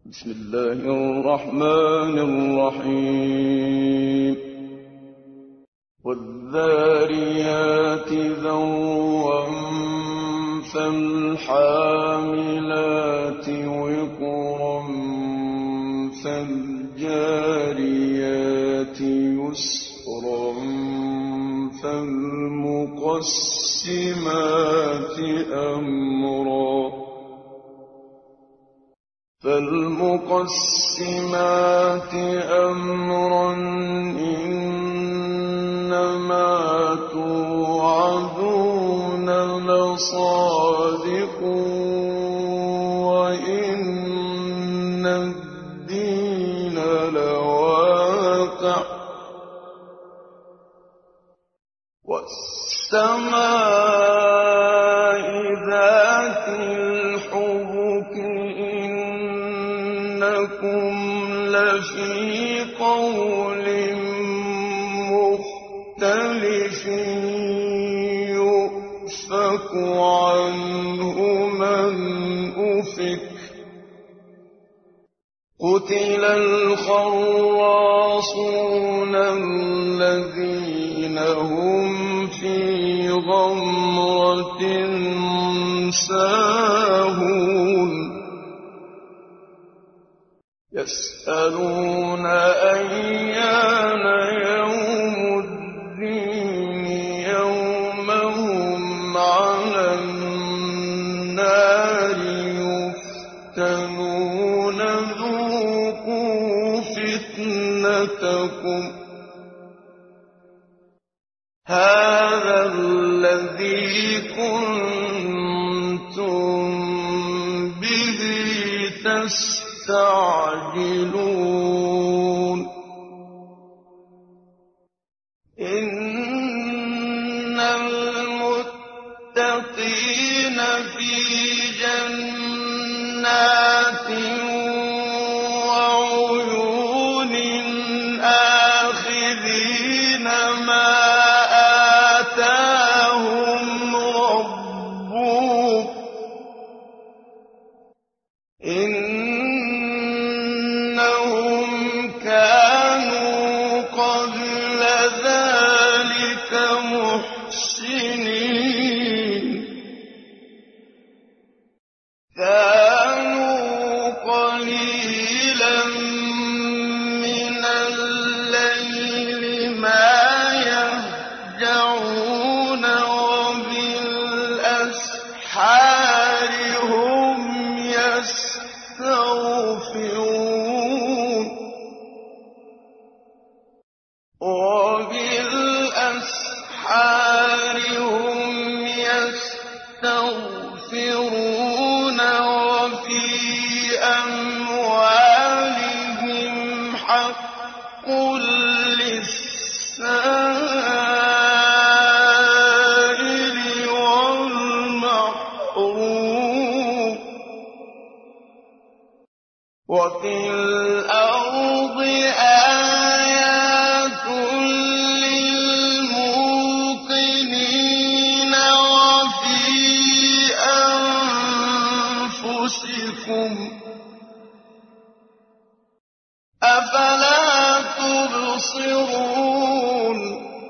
بسم الله الرحمن الرحيم والذاريات ذروا فالحاملات وقرا فالجاريات يسرا فالمقسمات أمرا إنما توعدون لصادق وإن الدين لواقع والسماء ذات الحبك إنكم لفي قول مختلف يؤفك عنه من أفك قتل الخراصون الذين هم في غمرة ساهون يسألون أيان يوم الدين يوم هم على النار يفتنون ذوقوا فتنتكم هذا الذي كنتم به تستعجلون إن المتقين في جنات وعيون آخذين ما آتاهم ربهم إنهم كانوا قبل ذلك محسنين كانوا قليلا من الليل ما يهجعون وبالأسحار هم يستغفرون وفي أموالهم حق للسائل والمحروم وفي الأرض آيات للموقنين وفي أنفسكم أفلا تبصرون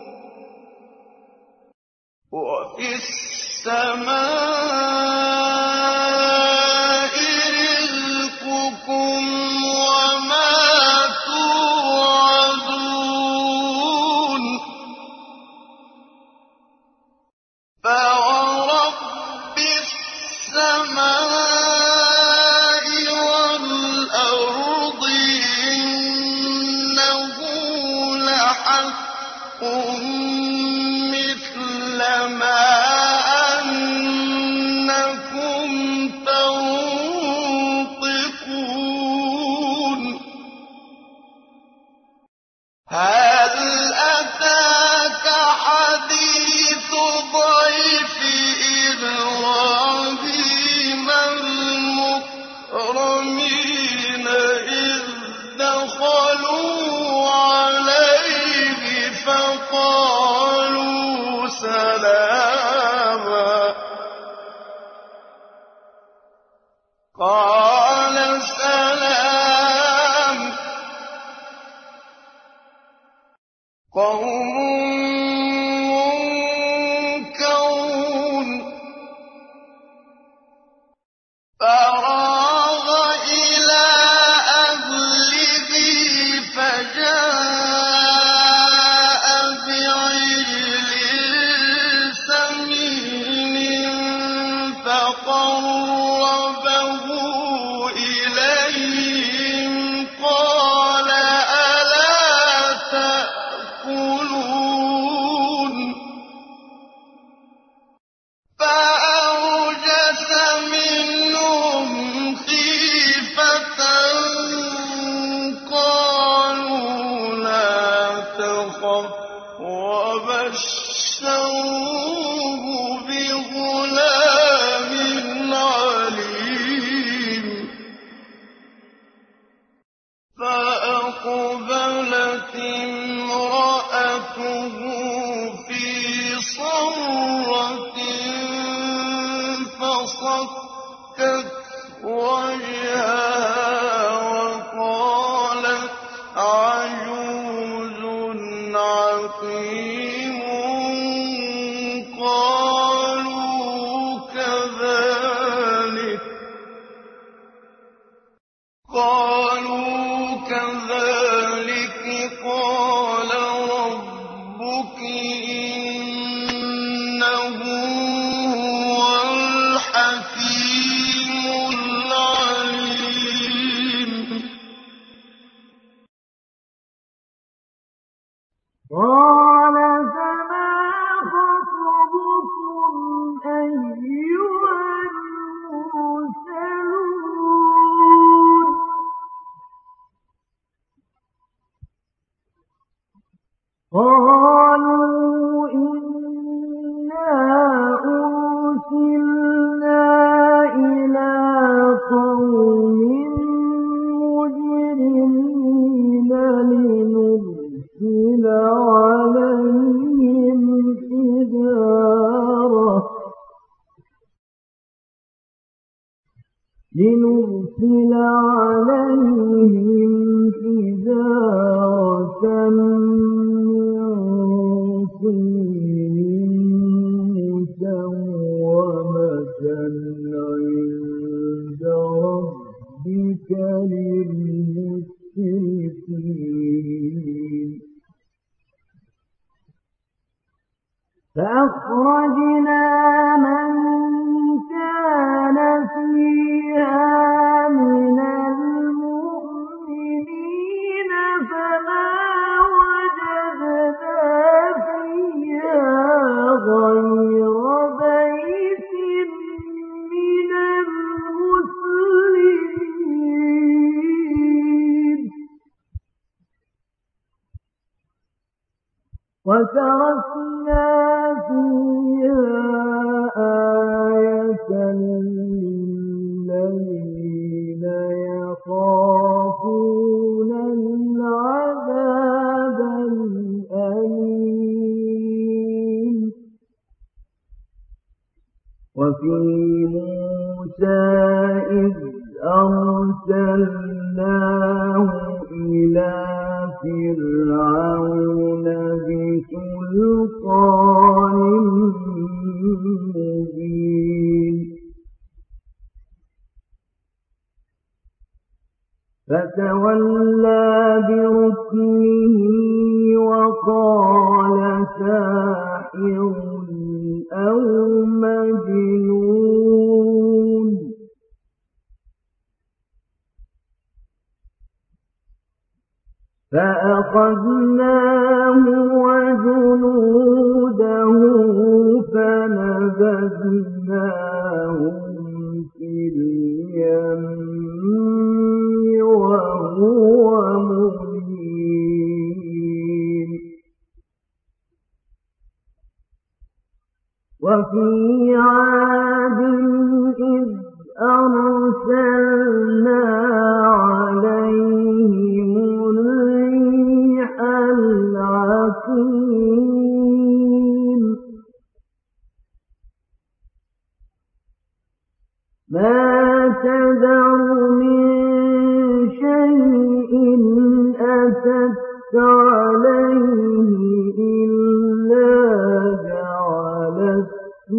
وفي السماء رزقكم وما توعدون فورب السماء والأرض إنه لحق مثل ما أنكم تنطقون هل أتاك حديث ضيف إبراهيم المكرمين إذ دخلوا عليه فقالوا سلاما قال سلام لنرسل عليهم حجارة من طين مسومة عند ربك للمسرفين فأخرجنا من كان فيها من المؤمنين فما وجدنا فيها غير بيت من المسلمين وتركنا فيها آية للذين يخافون العذاب الأليم وفي موسى إذ أرسلناه إلى فرعون بسلطان مبين فتولى بركنه وقال ساحر أو مجنون فأخذناه وجنوده فنبذناهم في اليم وهو مليم وفي عاد إذ أرسلنا عليهم الريح العقيم ما تذر من شيء أتت عليه إلا جعلته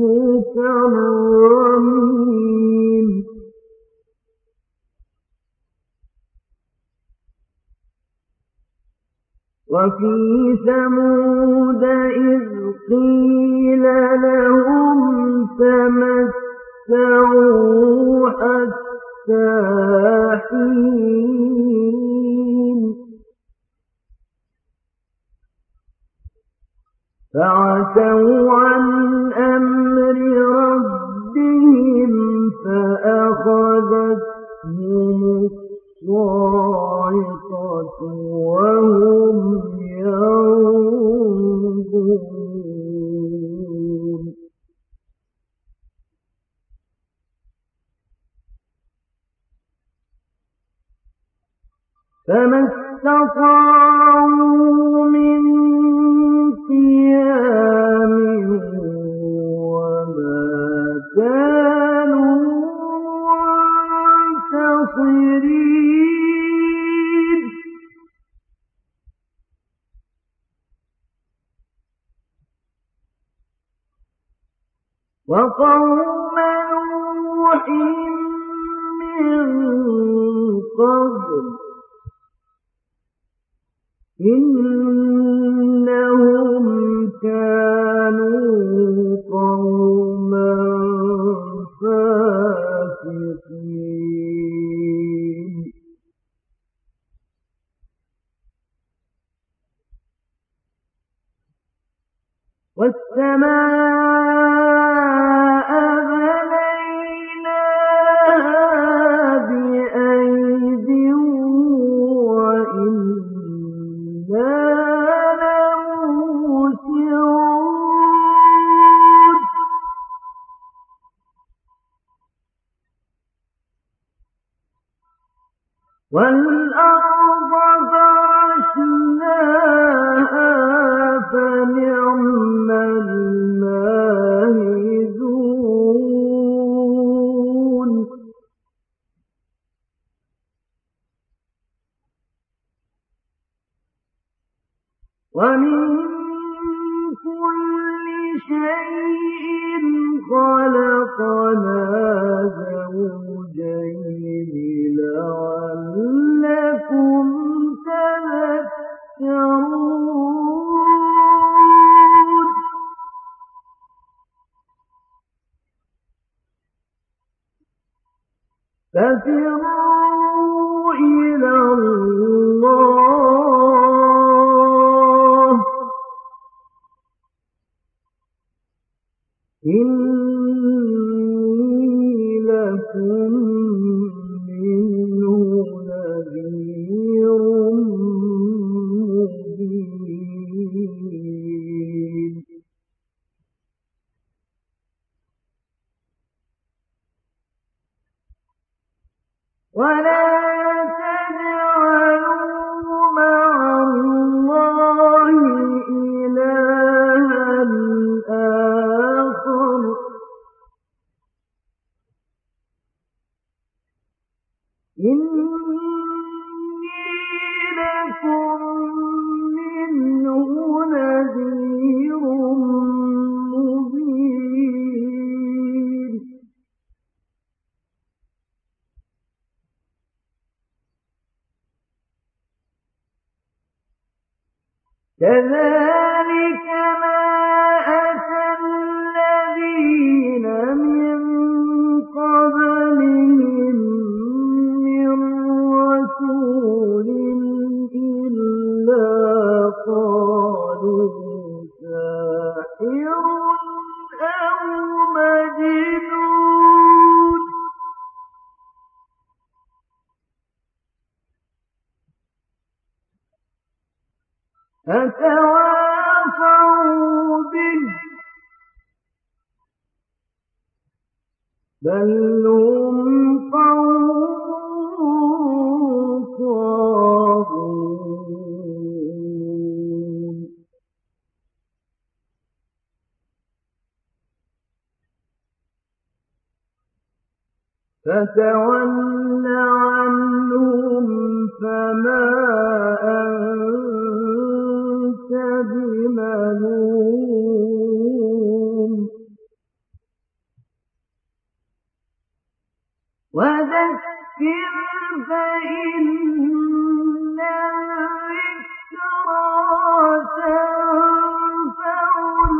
كالرميم وفي ثمود إذ قيل لهم تمتعوا حتى حين فعتوا عن أمر ربهم فأخذتهم الصاعقة وهم ينظرون فما استطاعوا من قيام وما كانوا وقوم نوح من قبل إنهم كانوا قوما فاسقين والسماء بنيناها بأيد وإنا لموسعون والأرض فرشناها فنعم الماهدون ومن كل شيء خلقنا زوجين لعلكم تذكرون ففروا إلى الله إني لكم منه نذير مبين ولا تجعلوا مع الله إلها آخر إني لكم منه نذير مبين كذلك ما أتى الذين من قبلهم من رسول إلا قالوا ساحر أو مجنون أتواصوا به بل هم قوم طاغون فتول عنهم فما أنت بملوم وذكر فإن الذكرى تنفع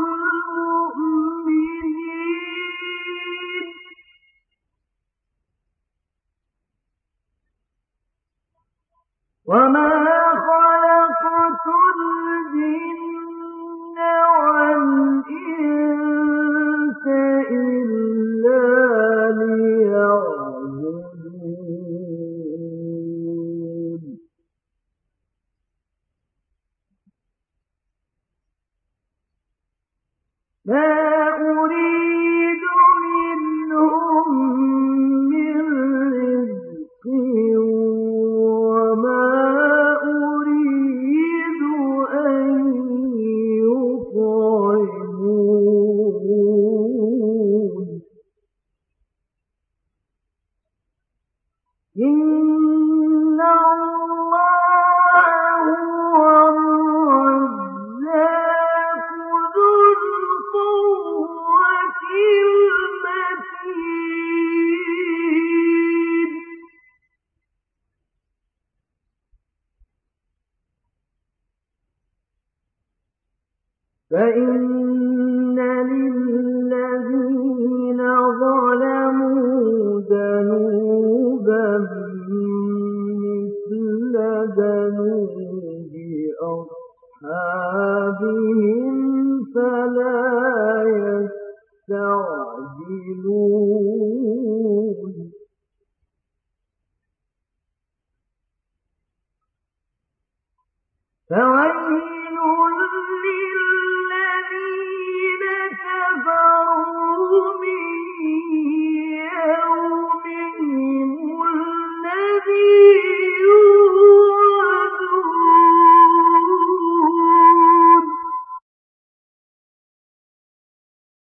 المؤمنين وما خلقت الجن والإنس إلا ليعبدون ما أريد منهم من رزق وما أريد أن يطعمون إن الله هو الرزاق ذو القوة فإن للذين ظلموا ذنوبا مثل ذنوب أصحابهم فلا يستعجلون فويل